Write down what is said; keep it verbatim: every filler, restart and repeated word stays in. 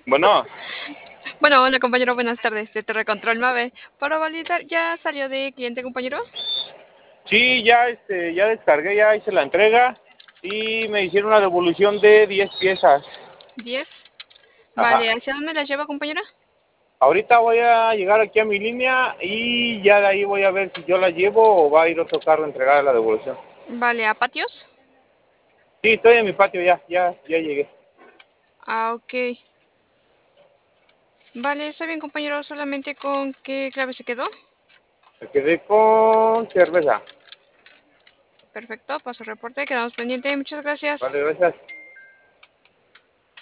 Bueno, Bueno, hola compañero, buenas tardes. De Torre Control Mave. Para validar, ¿ya salió de cliente compañero? sí, ya, este, ya descargué, ya hice la entrega y me hicieron una devolución de diez piezas. Diez. Ajá. Vale, ¿hacia dónde la lleva compañera? Ahorita voy a llegar aquí a mi línea y ya de ahí voy a ver si yo la llevo o va a ir otro carro a entregar la devolución. Vale, ¿a patios? Sí, estoy en mi patio ya, ya, ya llegué. Ah, ok. Vale, está bien compañero, solamente con qué clave se quedó. Me quedé con cerveza. Perfecto, paso reporte, quedamos pendiente. Muchas gracias. Vale, gracias.